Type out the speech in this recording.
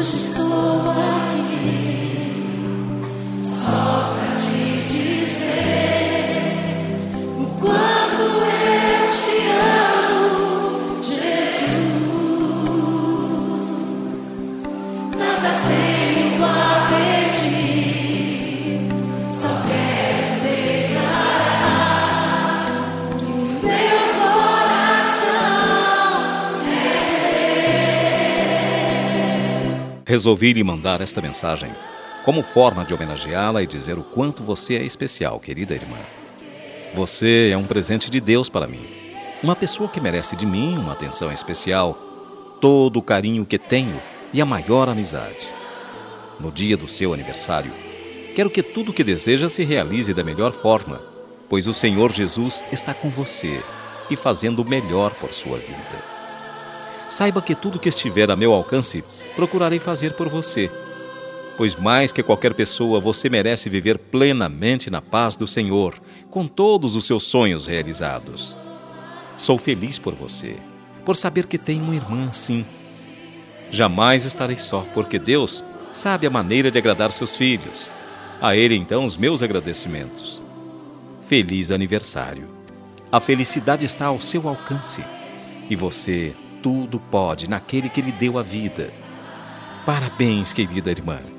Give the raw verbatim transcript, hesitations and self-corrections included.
Hoje estou aqui só pra te dizer o quanto eu te amo, Jesus. Nada tenho a pedir, só quero declarar que o meu coração quer. Resolvi lhe mandar esta mensagem como forma de homenageá-la e dizer o quanto você é especial, querida irmã. Você é um presente de Deus para mim. Uma pessoa que merece de mim uma atenção especial, todo o carinho que tenho e a maior amizade. No dia do seu aniversário, quero que tudo o que deseja se realize da melhor forma, pois o Senhor Jesus está com você e fazendo o melhor por sua vida. Saiba que tudo que estiver a meu alcance, procurarei fazer por você, pois mais que qualquer pessoa, você merece viver plenamente na paz do Senhor, com todos os seus sonhos realizados. Sou feliz por você, por saber que tem uma irmã assim. Jamais estarei só, porque Deus sabe a maneira de agradar seus filhos. A Ele, então, os meus agradecimentos. Feliz aniversário. A felicidade está ao seu alcance. E você tudo pode naquele que lhe deu a vida. Parabéns, querida irmã.